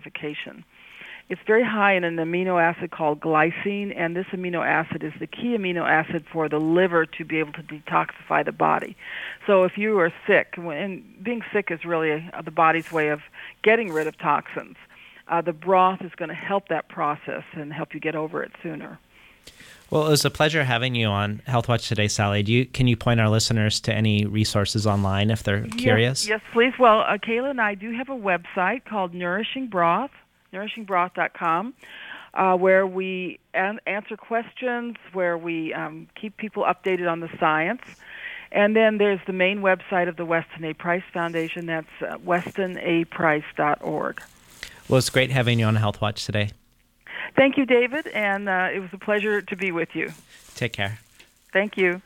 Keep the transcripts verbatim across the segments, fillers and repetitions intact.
detoxification. It's very high in an amino acid called glycine, and this amino acid is the key amino acid for the liver to be able to detoxify the body. So if you are sick, and being sick is really the body's way of getting rid of toxins, uh, the broth is going to help that process and help you get over it sooner. Well, it was a pleasure having you on Health Watch today, Sally. Do you, can you point our listeners to any resources online if they're curious? Yes, yes please. Well, uh, Kayla and I do have a website called Nourishing Broth, nourishing broth dot com, uh, where we an- answer questions, where we um, keep people updated on the science. And then there's the main website of the Weston A. Price Foundation. That's uh, weston a price dot org. Well, it's great having you on Health Watch today. Thank you, David, and uh, it was a pleasure to be with you. Take care. Thank you.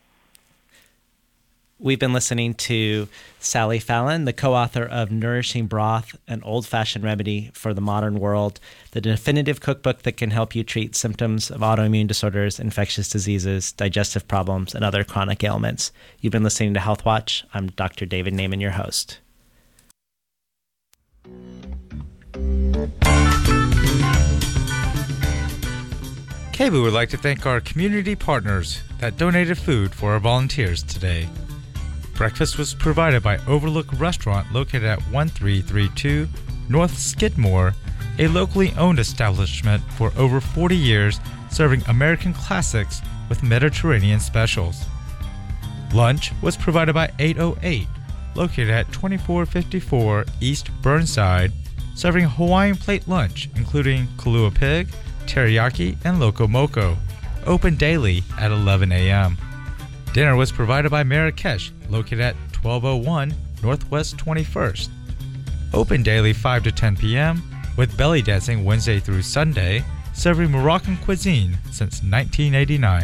We've been listening to Sally Fallon, the co-author of Nourishing Broth, an old-fashioned remedy for the modern world, the definitive cookbook that can help you treat symptoms of autoimmune disorders, infectious diseases, digestive problems, and other chronic ailments. You've been listening to Health Watch. I'm Doctor David Naiman, your host. K B O O would like to thank our community partners that donated food for our volunteers today. Breakfast was provided by Overlook Restaurant located at one three three two North Skidmore, a locally owned establishment for over forty years serving American classics with Mediterranean specials. Lunch was provided by eight oh eight, located at twenty-four fifty-four East Burnside, serving Hawaiian plate lunch including Kalua pig, teriyaki, and loco moco, open daily at eleven a.m. Dinner was provided by Marrakesh, located at twelve oh one Northwest twenty-first. Open daily five to ten p.m., with belly dancing Wednesday through Sunday, serving Moroccan cuisine since nineteen eighty-nine.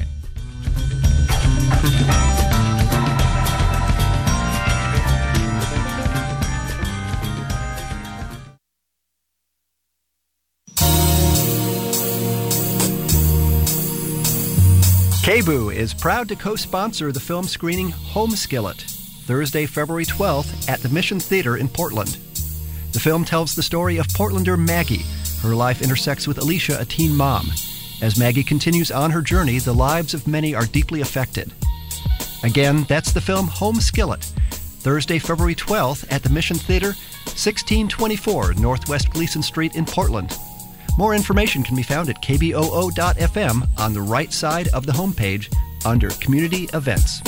K B O O is proud to co-sponsor the film screening Home Skillet, Thursday, February twelfth at the Mission Theater in Portland. The film tells the story of Portlander Maggie. Her life intersects with Alicia, a teen mom. As Maggie continues on her journey, the lives of many are deeply affected. Again, that's the film Home Skillet, Thursday, February twelfth at the Mission Theater, sixteen twenty-four Northwest Gleason Street in Portland. More information can be found at k b o o dot f m on the right side of the homepage under Community Events.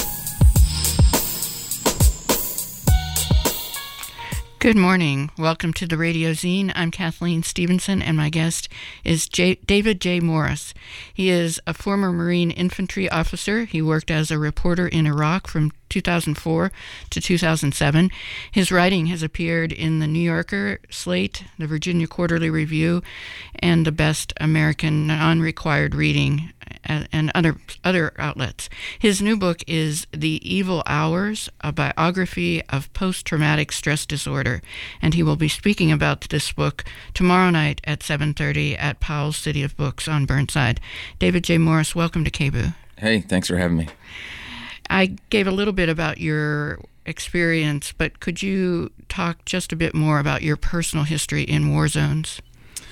Good morning. Welcome to the Radio Zine. I'm Kathleen Stevenson, and my guest is J- David J. Morris. He is a former Marine infantry officer. He worked as a reporter in Iraq from two thousand four to two thousand seven. His writing has appeared in the New Yorker, Slate, the Virginia Quarterly Review, and the Best American Non-Required Reading, and other other outlets. His new book is The Evil Hours, a biography of post-traumatic stress disorder, and he will be speaking about this book tomorrow night at seven thirty at Powell's City of Books on Burnside. David J. Morris, welcome to K B O O. Hey, thanks for having me. I gave a little bit about your experience, but could you talk just a bit more about your personal history in war zones?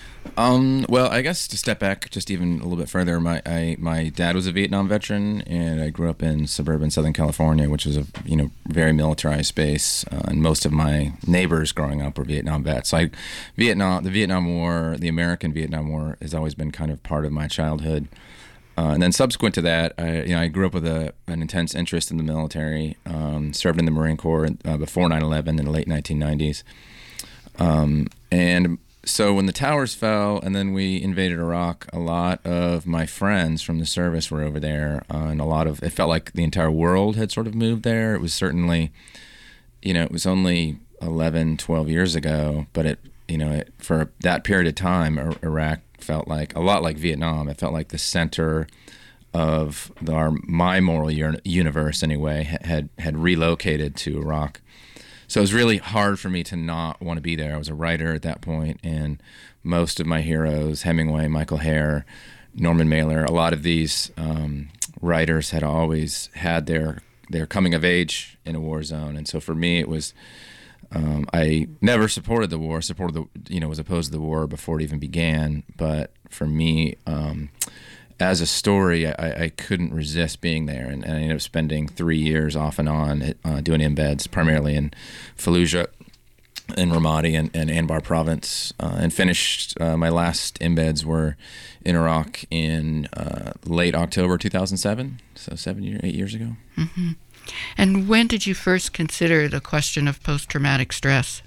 Um, well, I guess to step back just even a little bit further, my I, my dad was a Vietnam veteran, and I grew up in suburban Southern California, which is a you know very militarized space, uh, and most of my neighbors growing up were Vietnam vets. So I, Vietnam, the Vietnam War, the American Vietnam War, has always been kind of part of my childhood. Uh, and then subsequent to that, I, you know, I grew up with a, an intense interest in the military. Um, served in the Marine Corps uh, before nine eleven in the late nineteen nineties, um, and so when the towers fell and then we invaded Iraq, a lot of my friends from the service were over there, uh, and a lot of it felt like the entire world had sort of moved there. It was certainly, you know, it was only eleven, twelve years ago, but it, you know, it, for that period of time, Iraq felt like a lot like Vietnam. It felt like the center of the, our my moral universe anyway had had relocated to Iraq. So it was really hard for me to not want to be there. I was a writer at that point, and most of my heroes, Hemingway, Michael Hare, Norman Mailer, a lot of these um, writers had always had their their coming of age in a war zone. And so for me, it was Um, I never supported the war, supported the, you know, was opposed to the war before it even began. But for me, um, as a story, I, I couldn't resist being there. And, and I ended up spending three years off and on uh, doing embeds, primarily in Fallujah, in Ramadi and, and Anbar province, uh, and finished uh, my last embeds were in Iraq in uh, late October two thousand seven, so seven years, eight years ago. Mm-hmm. And when did you first consider the question of post-traumatic stress?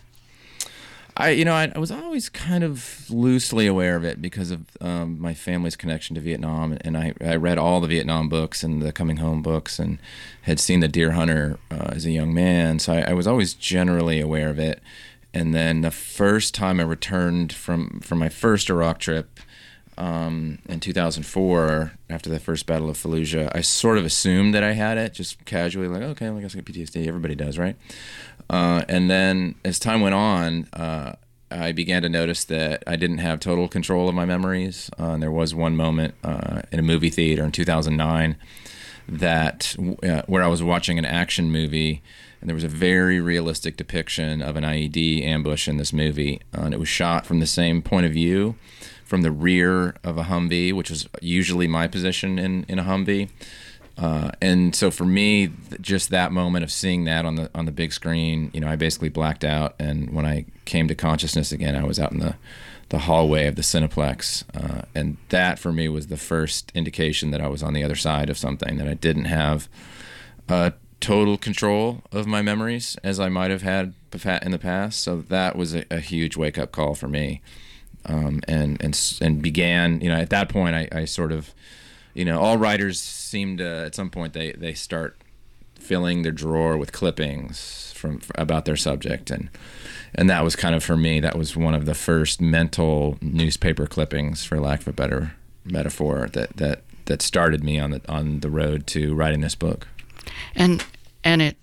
I, you know, I, I was always kind of loosely aware of it because of um, my family's connection to Vietnam, and I, I read all the Vietnam books and the Coming Home books, and had seen The Deer Hunter uh, as a young man, so I, I was always generally aware of it. And then the first time I returned from, from my first Iraq trip um, in two thousand four, after the first Battle of Fallujah, I sort of assumed that I had it, just casually, like, okay, well, I guess I got P T S D. Everybody does, right? Uh, and then as time went on, uh, I began to notice that I didn't have total control of my memories. Uh, and there was one moment uh, in a movie theater in two thousand nine that uh, where I was watching an action movie, and there was a very realistic depiction of an I E D ambush in this movie, uh, and it was shot from the same point of view, from the rear of a Humvee, which is usually my position in, in a Humvee. Uh, and so for me, just that moment of seeing that on the on the big screen, you know, I basically blacked out. And when I came to consciousness again, I was out in the, the hallway of the Cineplex. Uh, and that for me was the first indication that I was on the other side of something, that I didn't have uh, total control of my memories as I might have had in the past. So that was a, a huge wake-up call for me. Um, and, and, and began, you know, at that point, I, I sort of, you know, all writers seem to, at some point, they, they start filling their drawer with clippings from about their subject, and and that was kind of, for me, that was one of the first mental newspaper clippings, for lack of a better metaphor, that that, that started me on the on the road to writing this book. And and it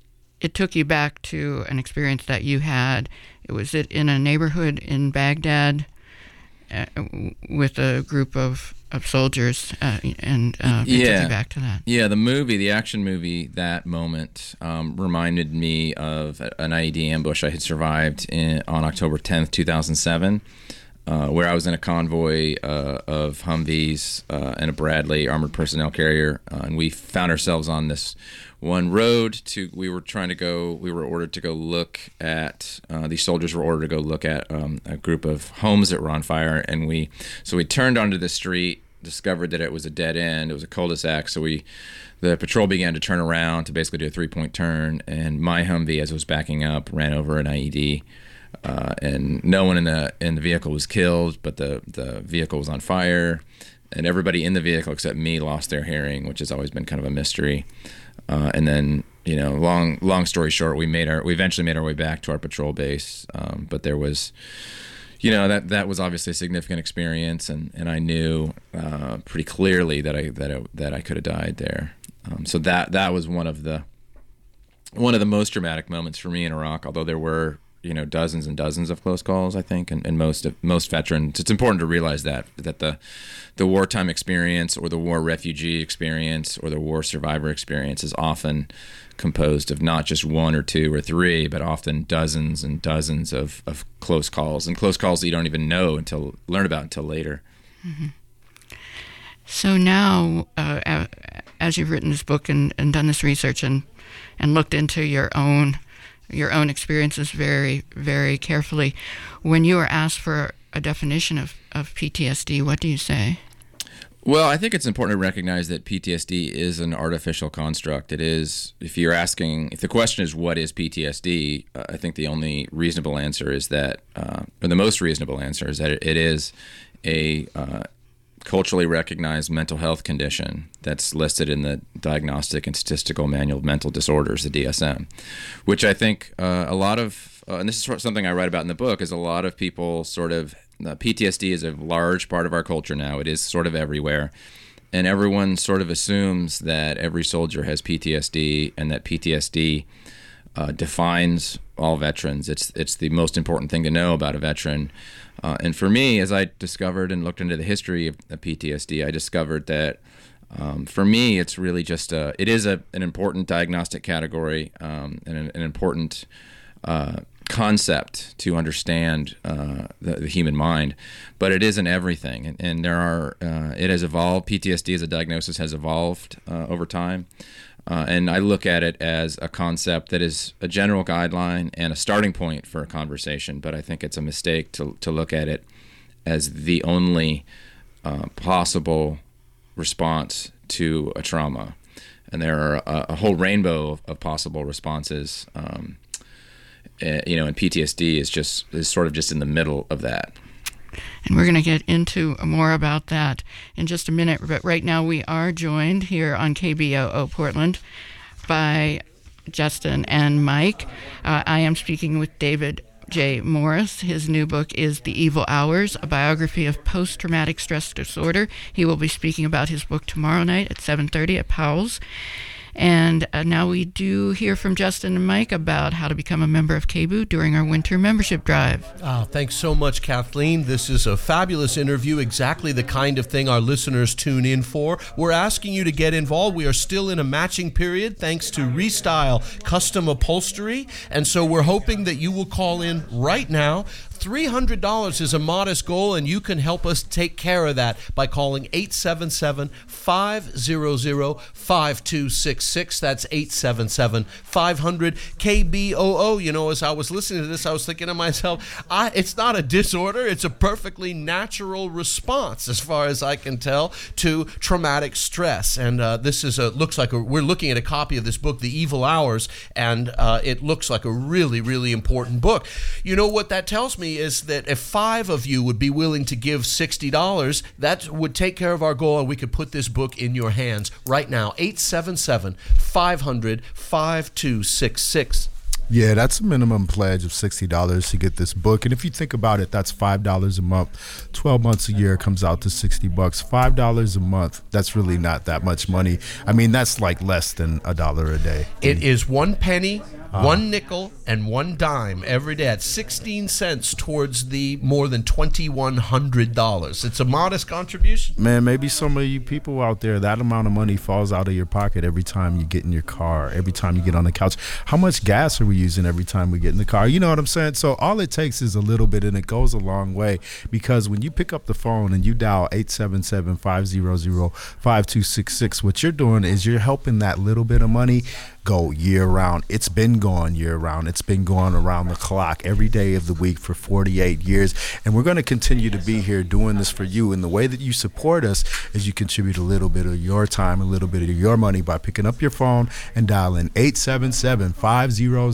it took you back to an experience that you had. Was it in a neighborhood in Baghdad uh, with a group of of soldiers, uh, and uh, it yeah. took you back to that. Yeah, the movie, the action movie, that moment um, reminded me of an I E D ambush I had survived in, on October tenth, two thousand seven, uh, where I was in a convoy uh, of Humvees uh, and a Bradley armored personnel carrier, uh, and we found ourselves on this one road to, we were trying to go, we were ordered to go look at, uh, these soldiers were ordered to go look at um, a group of homes that were on fire, and we, so we turned onto the street, discovered that it was a dead end, it was a cul-de-sac, so we, the patrol began to turn around to basically do a three-point turn, and my Humvee, as it was backing up, ran over an I E D, uh, and no one in the in the vehicle was killed, but the, the vehicle was on fire, and everybody in the vehicle except me lost their hearing, which has always been kind of a mystery. Uh, and then, you know, long long story short, we made our we eventually made our way back to our patrol base. Um, but there was, you know, that that was obviously a significant experience, and, and I knew uh, pretty clearly that I that I, that I could have died there. Um, so that that was one of the one of the most dramatic moments for me in Iraq. Although there were, you know, dozens and dozens of close calls, I think, and, and most of, most veterans. It's important to realize that that the the wartime experience, or the war refugee experience, or the war survivor experience is often composed of not just one or two or three, but often dozens and dozens of, of close calls, and close calls that you don't even know until learn about until later. Mm-hmm. So now, uh, as you've written this book and, and done this research and and looked into your own your own experiences very, very carefully, when you are asked for a definition of, of P T S D, what do you say? Well, I think it's important to recognize that P T S D is an artificial construct. It is, if you're asking, if the question is what is P T S D, uh, I think the only reasonable answer is that, uh, or the most reasonable answer is that it, it is a uh, culturally recognized mental health condition that's listed in the Diagnostic and Statistical Manual of Mental Disorders, the D S M, which I think uh, a lot of, uh, and this is something I write about in the book, is a lot of people sort of, uh, P T S D is a large part of our culture now. It is sort of everywhere. And everyone sort of assumes that every soldier has P T S D, and that P T S D uh, defines all veterans. It's, it's the most important thing to know about a veteran. Uh, and for me, as I discovered and looked into the history of, of P T S D, I discovered that um, for me, it's really just a, it is a, an important diagnostic category, um, and an, an important uh, concept to understand uh, the, the human mind, but it isn't everything. And, and there are, uh, it has evolved. P T S D as a diagnosis has evolved uh, over time. Uh, and I look at it as a concept that is a general guideline and a starting point for a conversation, but I think it's a mistake to, to look at it as the only uh, possible response to a trauma. And there are a, a whole rainbow of, of possible responses. Um, uh, you know, and P T S D is just is sort of just in the middle of that. And we're going to get into more about that in just a minute. But right now we are joined here on K B O O Portland by Justin and Mike. Uh, I am speaking with David J. Morris. His new book is The Evil Hours, a biography of post-traumatic stress disorder. He will be speaking about his book tomorrow night at seven thirty at Powell's. And uh, now we do hear from Justin and Mike about how to become a member of K B O O during our winter membership drive. Oh, thanks so much, Kathleen. This is a fabulous interview, exactly the kind of thing our listeners tune in for. We're asking you to get involved. We are still in a matching period thanks to Restyle Custom Upholstery, and so we're hoping that you will call in right now. three hundred dollars is a modest goal, and you can help us take care of that by calling eight seven seven, five hundred, five two six six. That's eight seven seven, five hundred, K B O O. You know, as I was listening to this, I was thinking to myself, I, it's not a disorder. It's a perfectly natural response, as far as I can tell, to traumatic stress. And uh, this is a, looks like a, we're looking at a copy of this book, The Evil Hours, and uh, it looks like a really, really important book. You know what that tells me is that if five of you would be willing to give sixty dollars, that would take care of our goal, and we could put this book in your hands right now. eight seven seven, five hundred, five two six six. Yeah, that's a minimum pledge of sixty dollars to get this book. And if you think about it, that's five dollars a month. twelve months a year comes out to sixty bucks. five dollars a month, that's really not that much money. I mean, that's like less than a dollar a day. It is one penny, uh, one nickel, and one dime every day. At sixteen cents towards the more than twenty-one hundred dollars. It's a modest contribution. Man, maybe some of you people out there, that amount of money falls out of your pocket every time you get in your car, every time you get on the couch. How much gas are we using every time we get in the car? You know what I'm saying? So all it takes is a little bit, and it goes a long way, because when you pick up the phone and you dial eight seven seven, five hundred, five two six six, what you're doing is you're helping that little bit of money go year round. It's been going year round. It's been going around the clock every day of the week for forty-eight years. And we're going to continue to be here doing this for you. And the way that you support us is you contribute a little bit of your time, a little bit of your money by picking up your phone and dialing eight seven seven, five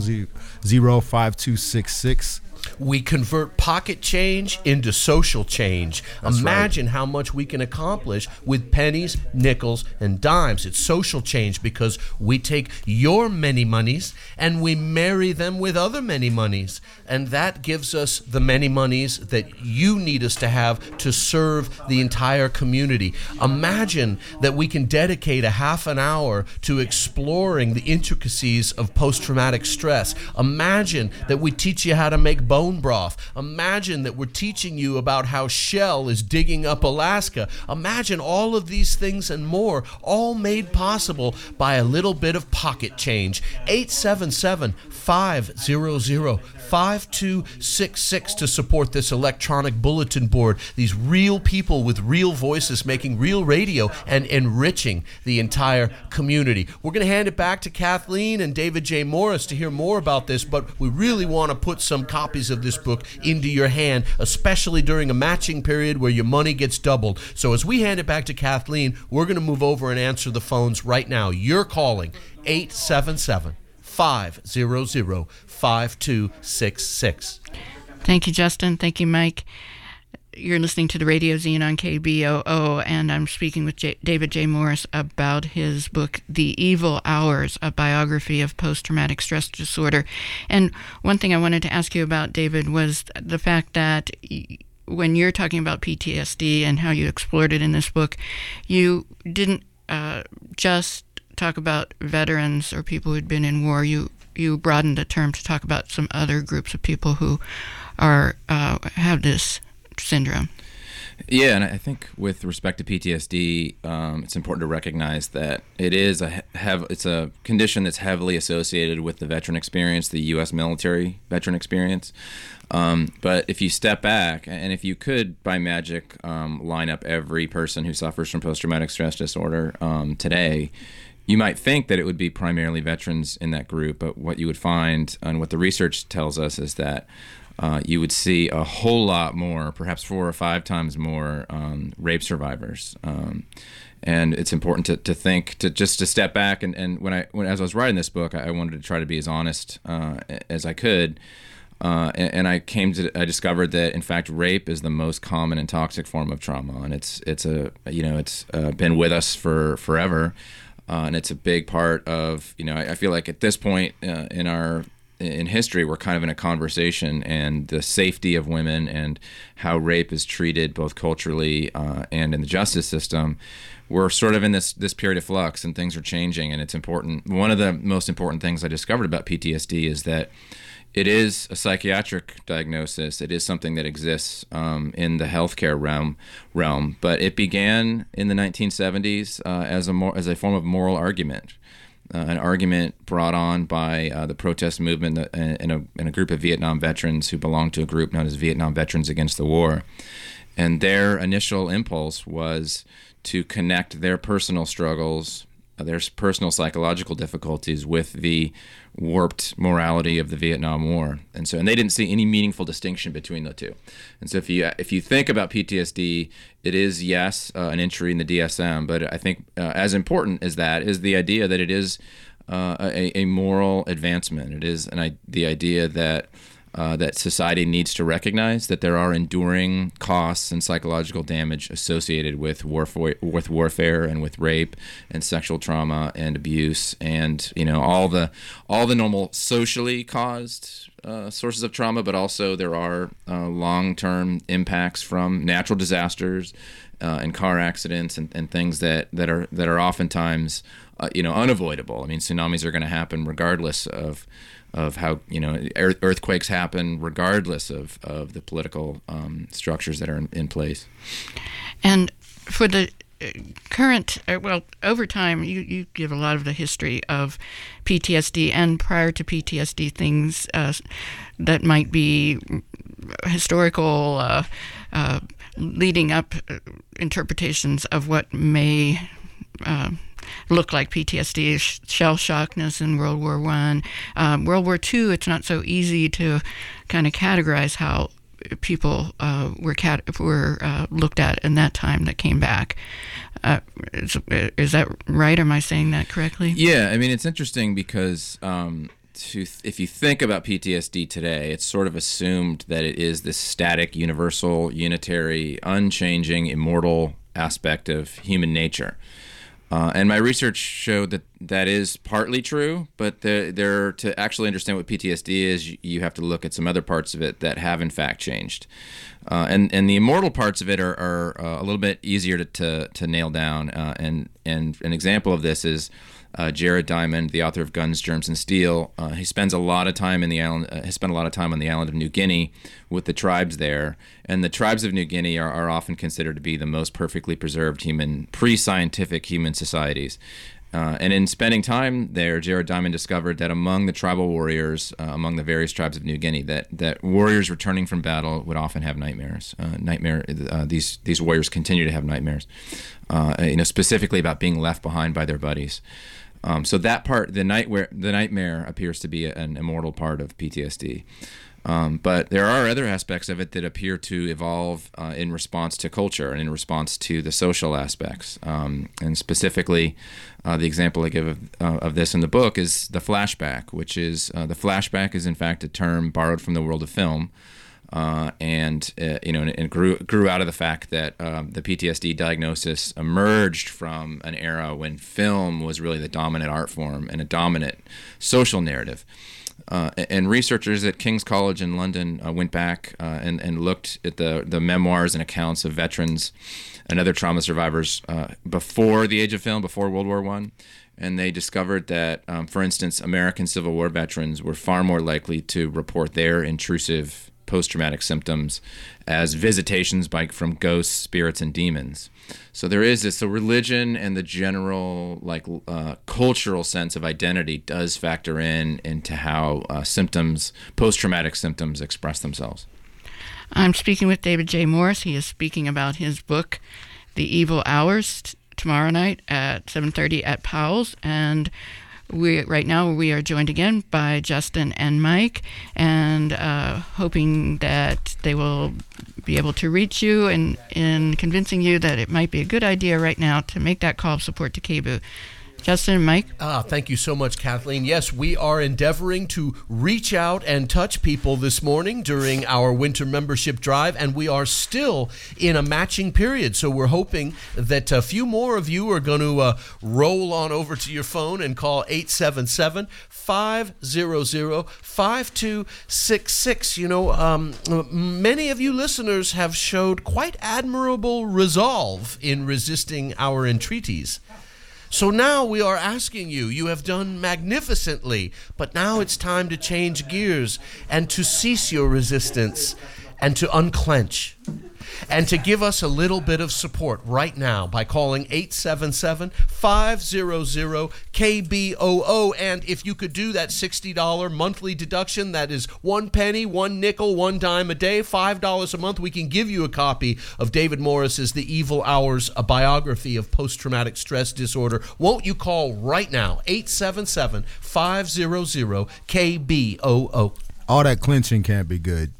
hundred, five two six six. We convert pocket change into social change. That's Imagine right. how much we can accomplish with pennies, nickels, and dimes. It's social change because we take your many monies and we marry them with other many monies. And that gives us the many monies that you need us to have to serve the entire community. Imagine that we can dedicate a half an hour to exploring the intricacies of post-traumatic stress. Imagine that we teach you how to make bone broth. Imagine that we're teaching you about how Shell is digging up Alaska. Imagine all of these things and more, all made possible by a little bit of pocket change. eight seven seven, five hundred, five two six six to support this electronic bulletin board. These real people with real voices making real radio and enriching the entire community. We're going to hand it back to Kathleen and David J. Morris to hear more about this, but we really want to put some copies of this book into your hand, especially during a matching period where your money gets doubled. So as we hand it back to Kathleen, we're going to move over and answer the phones right now. You're calling eight seven seven, five hundred, five two six six. Thank you, Justin. Thank you, Mike. You're listening to the Radio Zine on K B O O, and I'm speaking with J- David J. Morris about his book, The Evil Hours, a biography of post-traumatic stress disorder. And one thing I wanted to ask you about, David, was the fact that y- when you're talking about P T S D and how you explored it in this book, you didn't uh, just talk about veterans or people who'd been in war. You you broadened the term to talk about some other groups of people who are uh, have this syndrome. Yeah, and I think with respect to P T S D, um, it's important to recognize that it is a have it's a condition that's heavily associated with the veteran experience, the U S military veteran experience. Um, but if you step back, and if you could, by magic, um, line up every person who suffers from post-traumatic stress disorder um, today, you might think that it would be primarily veterans in that group. But what you would find, and what the research tells us, is that Uh, you would see a whole lot more, perhaps four or five times more, um, rape survivors. Um, and it's important to, to think, to just to step back. And, and when I, when as I was writing this book, I wanted to try to be as honest uh, as I could. Uh, and, and I came to, I discovered that in fact, rape is the most common and toxic form of trauma, and it's it's a you know it's uh, been with us for forever, uh, and it's a big part of you know I, I feel like at this point uh, in our in history, we're kind of in a conversation, and the safety of women and how rape is treated both culturally uh, and in the justice system, we're sort of in this this period of flux, and things are changing, and it's important. One of the most important things I discovered about P T S D is that it is a psychiatric diagnosis. It is something that exists um, in the healthcare realm, realm, but it began in the nineteen seventies uh, as a more, as a form of moral argument. Uh, an argument brought on by uh, the protest movement in a, in a group of Vietnam veterans who belonged to a group known as Vietnam Veterans Against the War. And their initial impulse was to connect their personal struggles, their personal psychological difficulties with the warped morality of the Vietnam War. And so, and they didn't see any meaningful distinction between the two. And so if you if you think about P T S D, it is, yes, uh, an entry in the D S M, but I think uh, as important as that is the idea that it is uh, a, a moral advancement. It is an, the idea that Uh, that society needs to recognize that there are enduring costs and psychological damage associated with warfare, with warfare and with rape and sexual trauma and abuse, and you know all the all the normal socially caused uh, sources of trauma, but also there are uh, long-term impacts from natural disasters uh, and car accidents and, and things that, that are that are oftentimes uh, you know unavoidable. I mean, tsunamis are going to happen regardless of. of how you know earthquakes happen regardless of, of the political um, structures that are in, in place. And for the current, uh, well, over time, you, you give a lot of the history of P T S D, and prior to P T S D, things uh, that might be historical, uh, uh, leading up interpretations of what may uh, look like P T S D, shell shockness in World War One, um, World War Two. It's not so easy to kind of categorize how people uh, were cat- were uh, looked at in that time that came back. Uh, is, is that right? Am I saying that correctly? Yeah, I mean it's interesting because um, to th- if you think about P T S D today, it's sort of assumed that it is this static, universal, unitary, unchanging, immortal aspect of human nature. Uh, and my research showed that that is partly true, but the, there to actually understand what P T S D is, you, you have to look at some other parts of it that have in fact changed. Uh, and, and the immortal parts of it are, are uh, a little bit easier to, to, to nail down. Uh, and, and an example of this is uh, Jared Diamond, the author of Guns, Germs, and Steel. Uh, he spends a lot of time in the island. Uh, has spent a lot of time on the island of New Guinea with the tribes there. And the tribes of New Guinea are, are often considered to be the most perfectly preserved human, pre-scientific human societies. Uh, and in spending time there, Jared Diamond discovered that among the tribal warriors, uh, among the various tribes of New Guinea, that, that warriors returning from battle would often have nightmares. Uh, nightmare. Uh, these these warriors continue to have nightmares, uh, you know, specifically about being left behind by their buddies. Um, so that part, the nightmare, the nightmare appears to be an immortal part of P T S D. Um, but there are other aspects of it that appear to evolve uh, in response to culture and in response to the social aspects. Um, and specifically, uh, the example I give of, uh, of this in the book is the flashback, which is uh, the flashback is in fact a term borrowed from the world of film. Uh, and uh, you know, and it grew grew out of the fact that um, the P T S D diagnosis emerged from an era when film was really the dominant art form and a dominant social narrative. Uh, and researchers at King's College in London uh, went back uh, and, and looked at the, the memoirs and accounts of veterans and other trauma survivors uh, before the age of film, before World War One, and they discovered that, um, for instance, American Civil War veterans were far more likely to report their intrusive post-traumatic symptoms as visitations by from ghosts, spirits, and demons. So there is this. So religion and the general like uh, cultural sense of identity does factor in into how uh, symptoms, post-traumatic symptoms, express themselves. I'm speaking with David J. Morris. He is speaking about his book, The Evil Hours, t- tomorrow night at seven thirty at Powell's. And we right now we are joined again by Justin and Mike, and uh, hoping that they will be able to reach you and in convincing you that it might be a good idea right now to make that call of support to K B U. Justin and Mike. Ah, thank you so much, Kathleen. Yes, we are endeavoring to reach out and touch people this morning during our winter membership drive, and we are still in a matching period. So we're hoping that a few more of you are going to uh, roll on over to your phone and call eight seven seven, five hundred, five two six six. You know, um, many of you listeners have showed quite admirable resolve in resisting our entreaties. So now we are asking you, you have done magnificently, but now it's time to change gears and to cease your resistance and to unclench and to give us a little bit of support right now by calling eight seven seven, five hundred, K B O O. And if you could do that sixty dollars monthly deduction, that is one penny, one nickel, one dime a day, five dollars a month, we can give you a copy of David Morris's The Evil Hours, a biography of post-traumatic stress disorder. Won't you call right now, eight seven seven, five hundred, K B O O. All that clenching can't be good.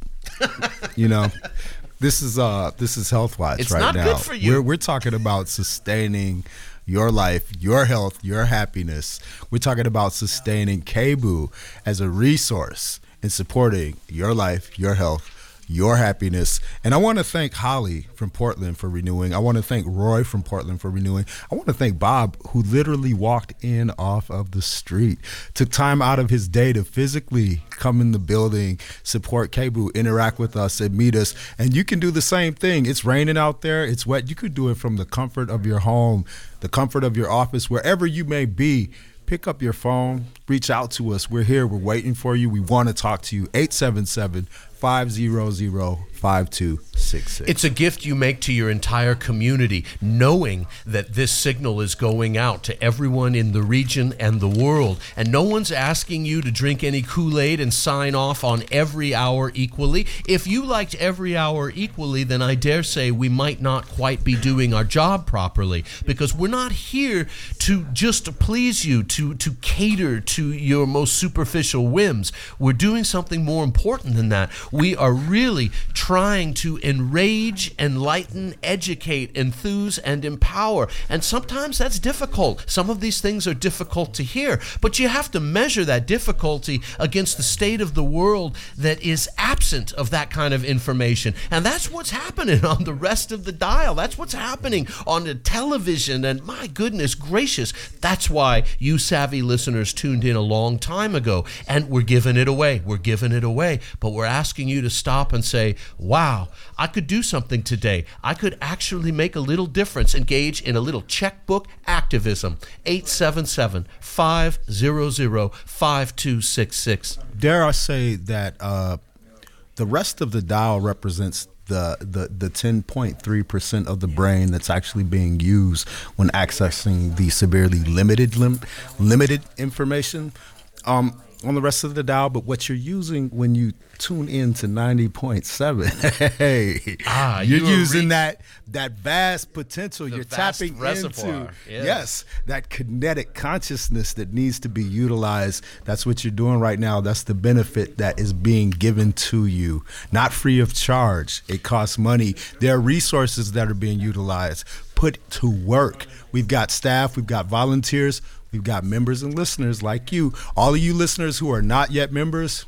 You know? This is uh this is Health Watch it's right not now. Good for you. We're we're talking about sustaining your life, your health, your happiness. We're talking about sustaining K B U as a resource in supporting your life, your health, your happiness. And I want to thank Holly from Portland for renewing. I want to thank Roy from Portland for renewing. I want to thank Bob, who literally walked in off of the street, took time out of his day to physically come in the building, support K B U, interact with us and meet us. And you can do the same thing. It's raining out there. It's wet. You could do it from the comfort of your home, the comfort of your office, wherever you may be. Pick up your phone, reach out to us. We're here. We're waiting for you. We want to talk to you. eight seven seven, five hundred, five two six six. It's a gift you make to your entire community, knowing that this signal is going out to everyone in the region and the world. And no one's asking you to drink any Kool-Aid and sign off on Every Hour equally. If you liked Every Hour equally, then I dare say we might not quite be doing our job properly, because we're not here to just please you, to, to cater to your most superficial whims. We're doing something more important than that. We are really trying to enrage, enlighten, educate, enthuse, and empower. And sometimes that's difficult. Some of these things are difficult to hear, but you have to measure that difficulty against the state of the world that is absent of that kind of information. And that's what's happening on the rest of the dial. That's what's happening on the television. And my goodness gracious, that's why you savvy listeners tuned in a long time ago. And we're giving it away. We're giving it away. But we're asking you to stop and say, wow, I could do something today. I could actually make a little difference, engage in a little checkbook activism. eight seven seven, five hundred, five two six six. Dare I say that uh, the rest of the dial represents the the, the ten point three percent of the brain that's actually being used when accessing the severely limited lim- limited information um, on the rest of the dial. But what you're using when you tune in to ninety point seven, hey, ah, you're you using reach- that that vast potential. The you're vast tapping reservoir. into Yes. yes, that kinetic consciousness that needs to be utilized. That's what you're doing right now. That's the benefit that is being given to you, not free of charge. It costs money. There are resources that are being utilized, put to work. We've got staff, we've got volunteers, we've got members and listeners like you. All of you listeners who are not yet members,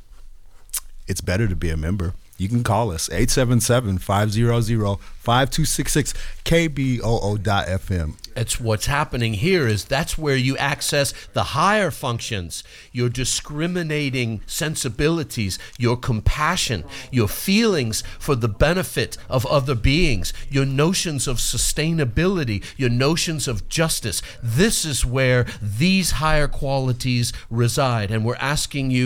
it's better to be a member. You can call us, eight seven seven, five hundred, five two six six, K B O O dot F M. It's what's happening here is that's where you access the higher functions, your discriminating sensibilities, your compassion, your feelings for the benefit of other beings, your notions of sustainability, your notions of justice. This is where these higher qualities reside, and we're asking you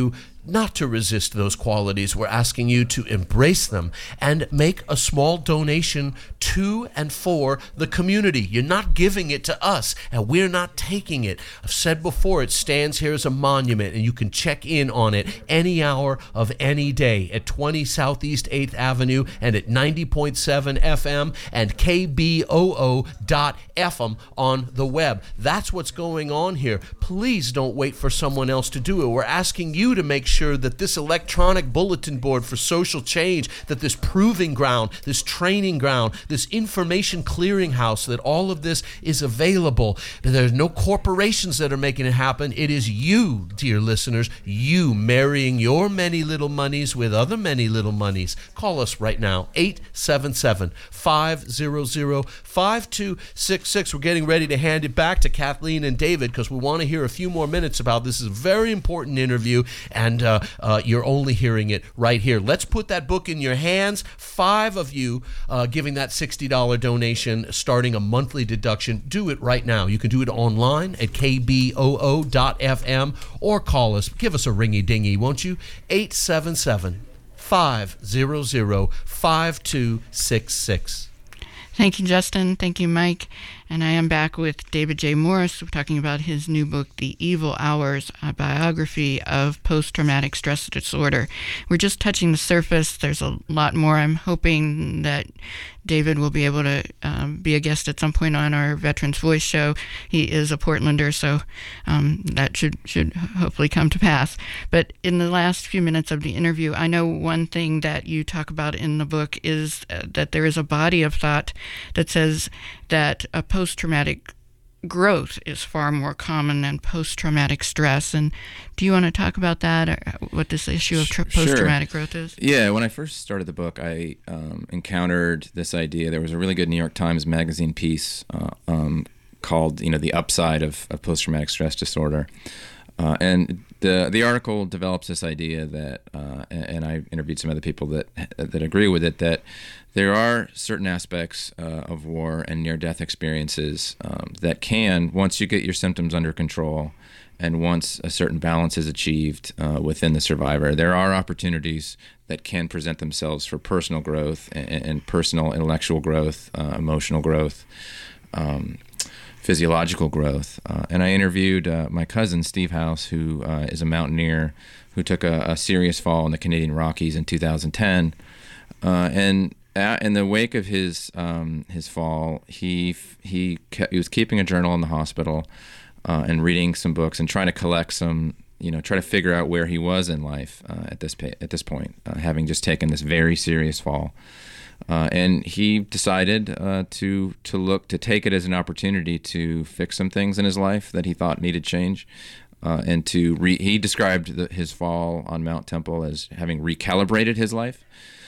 not to resist those qualities. We're asking you to embrace them and make a small donation to and for the community. You're not giving it to us, and we're not taking it. I've said before, it stands here as a monument, and you can check in on it any hour of any day at twenty Southeast eighth Avenue and at ninety point seven F M and K B O O dot F M on the web. That's what's going on here. Please don't wait for someone else to do it. We're asking you to make sure that this electronic bulletin board for social change, that this proving ground, this training ground, this information clearinghouse, that all of this is available. There's no corporations that are making it happen. It is you, dear listeners, you marrying your many little monies with other many little monies. Call us right now, eight seven seven, five hundred, five two six six. We're getting ready to hand it back to Kathleen and David because we want to hear a few more minutes about this. This is a very important interview, and uh, uh, you're only hearing it right here. Let's put that book in your hands. Five of you uh, giving that sixty dollars donation, starting a monthly deduction. Do it right now. You can do it online at K B O O dot F M or call us. Give us a ringy-dingy, won't you? eight seven seven, five hundred, five two six six. Thank you, Justin. Thank you, Mike. And I am back with David J. Morris. We're talking about his new book, The Evil Hours, a biography of post-traumatic stress disorder. We're just touching the surface. There's a lot more. I'm hoping that David will be able to um, be a guest at some point on our Veterans Voice show. He is a Portlander, so um, that should, should hopefully come to pass. But in the last few minutes of the interview, I know one thing that you talk about in the book is uh, that there is a body of thought that says that a post-traumatic growth is far more common than post-traumatic stress. And do you want to talk about that, or what this issue of tra- post-traumatic sure. growth is? Yeah, when I first started the book, I um, encountered this idea. There was a really good New York Times Magazine piece uh, um, called, you know, The Upside of, of Post-Traumatic Stress Disorder. Uh, and the the article develops this idea that, uh, and I interviewed some other people that that agree with it, that there are certain aspects uh, of war and near-death experiences um, that can, once you get your symptoms under control and once a certain balance is achieved uh, within the survivor, there are opportunities that can present themselves for personal growth and, and personal intellectual growth, uh, emotional growth, um, physiological growth. Uh, and I interviewed uh, my cousin, Steve House, who uh, is a mountaineer who took a, a serious fall in the Canadian Rockies in two thousand ten. Uh, and At, in the wake of his um, his fall, he he kept, he was keeping a journal in the hospital uh, and reading some books and trying to collect some, you know, try to figure out where he was in life uh, at this pa- at this point, uh, having just taken this very serious fall. Uh, and he decided uh, to to look to take it as an opportunity to fix some things in his life that he thought needed change. Uh, and to re- he described the, his fall on Mount Temple as having recalibrated his life.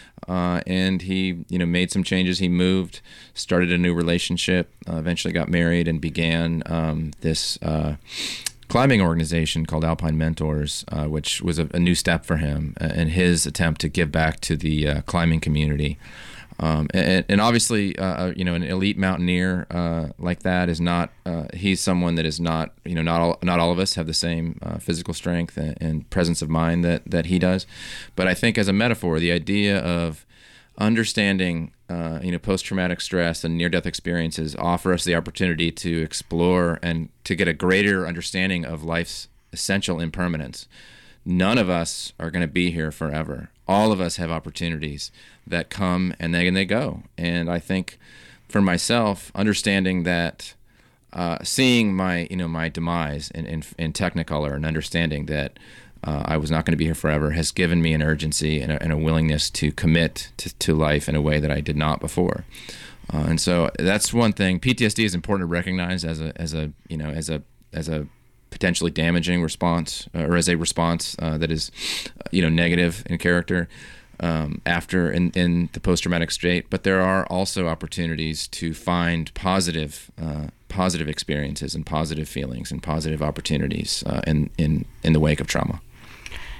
Uh, and he, you know, made some changes. He moved, started a new relationship, uh, eventually got married, and began um, this uh, climbing organization called Alpine Mentors, uh, which was a, a new step for him in his attempt to give back to the uh, climbing community. Um, and, and obviously, uh, you know, an elite mountaineer uh, like that is not. Uh, he's someone that is not. You know, not all. Not all of us have the same uh, physical strength and, and presence of mind that that he does. But I think, as a metaphor, the idea of understanding, uh, you know, post-traumatic stress and near-death experiences offer us the opportunity to explore and to get a greater understanding of life's essential impermanence. None of us are going to be here forever. All of us have opportunities that come and they and they go. And I think, for myself, understanding that, uh, seeing my you know my demise in in, in Technicolor and understanding that uh, I was not going to be here forever has given me an urgency and a, and a willingness to commit to, to life in a way that I did not before. Uh, and so that's one thing. P T S D is important to recognize as a as a you know as a as a potentially damaging response, uh, or as a response uh, that is, uh, you know, negative in character um, after in, in the post-traumatic state. But there are also opportunities to find positive, uh, positive experiences and positive feelings and positive opportunities uh, in, in in the wake of trauma.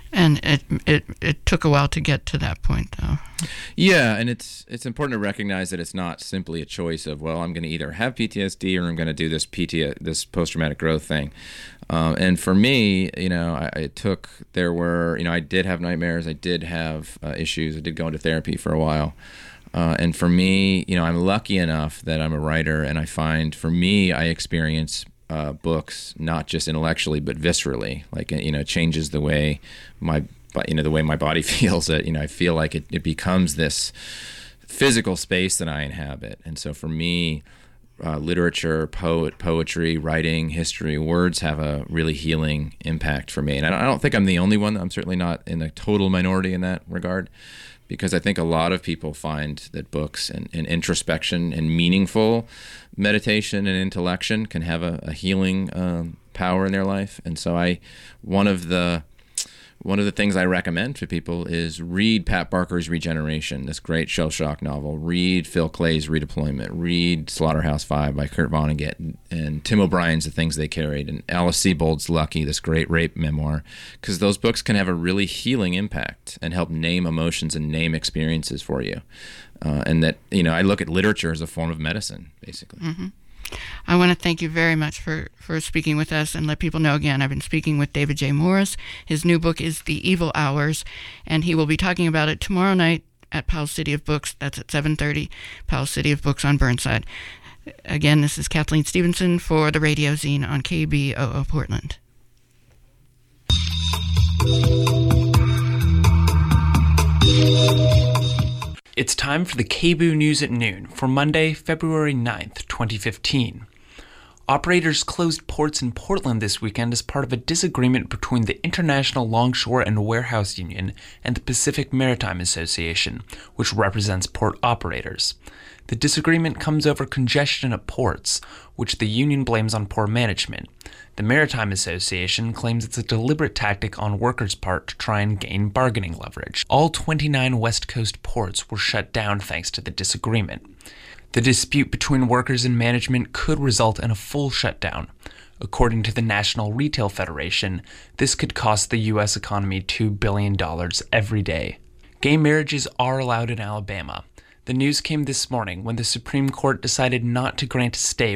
And it it it took a while to get to that point, though. Yeah, and it's it's important to recognize that it's not simply a choice of, well, I'm going to either have P T S D or I'm going to do this P T this post-traumatic growth thing. Um, and for me, you know, I, it took, there were, you know, I did have nightmares. I did have uh, issues. I did go into therapy for a while. Uh, and for me, you know, I'm lucky enough that I'm a writer, and I find, for me, I experience uh, books not just intellectually but viscerally. Like, you know, it changes the way my, you know, the way my body feels. It, you know, I feel like it, it becomes this physical space that I inhabit. And so for me, uh, literature, poet, poetry, writing, history, words have a really healing impact for me. And I don't, I don't think I'm the only one. I'm certainly not in a total minority in that regard, because I think a lot of people find that books and, and introspection and meaningful meditation and intellection can have a, a healing um, power in their life. And so I, one of the one of the things I recommend to people is read Pat Barker's Regeneration, this great shell shock novel. Read Phil Clay's Redeployment. Read Slaughterhouse-Five by Kurt Vonnegut, and, and Tim O'Brien's The Things They Carried, and Alice Sebold's Lucky, this great rape memoir, because those books can have a really healing impact and help name emotions and name experiences for you. Uh, and that, you know, I look at literature as a form of medicine, basically. Mm-hmm. I want to thank you very much for, for speaking with us, and let people know again, I've been speaking with David J. Morris. His new book is The Evil Hours, and he will be talking about it tomorrow night at Powell City of Books. That's at seven thirty, Powell City of Books on Burnside. Again, this is Kathleen Stevenson for the Radio Zine on K B O O Portland. It's time for the K B O O News at noon for Monday, February ninth, twenty fifteen. Operators closed ports in Portland this weekend as part of a disagreement between the International Longshore and Warehouse Union and the Pacific Maritime Association, which represents port operators. The disagreement comes over congestion at ports, which the union blames on poor management. The Maritime Association claims it's a deliberate tactic on workers' part to try and gain bargaining leverage. All twenty-nine West Coast ports were shut down thanks to the disagreement. The dispute between workers and management could result in a full shutdown. According to the National Retail Federation, this could cost the U S economy two billion dollars every day. Gay marriages are allowed in Alabama. The news came this morning when the Supreme Court decided not to grant a stay